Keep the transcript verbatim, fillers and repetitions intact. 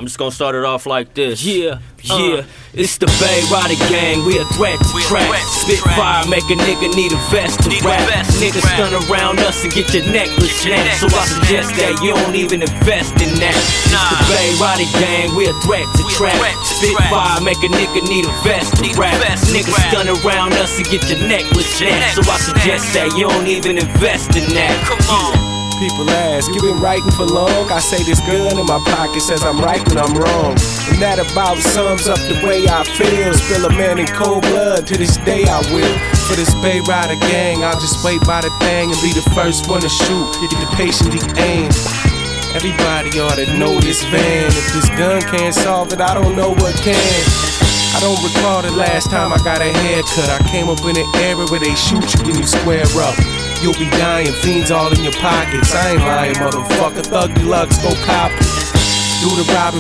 I'm just gonna start it off like this. Yeah, yeah. Uh, it's the Bay Rider Gang, we a threat to track. Spit fire, make a nigga need a vest to rap. Niggas stun around us and get your necklace snatched. So I suggest that you don't even invest in that. It's the Bay Rider Gang, we a threat to track. Spit fire, make a nigga need a vest to rap. Niggas stun around us and get your necklace snatched. So I suggest that you don't even invest in that. Come on. People ask, you been writing for long? I say this gun in my pocket says I'm right when I'm wrong. And that about sums up the way I feel. Spill a man in cold blood, to this day I will. For this Bay Rider Gang, I'll just wait by the thing and be the first one to shoot. Get the patiently aim. Everybody ought to know this van. If this gun can't solve it, I don't know what can. I don't recall the last time I got a haircut. I came up in an era where they shoot you and you square up. You'll be dying, fiends all in your pockets. I ain't lying, motherfucker. Thug Deluxe, go cop it. Do the robbery.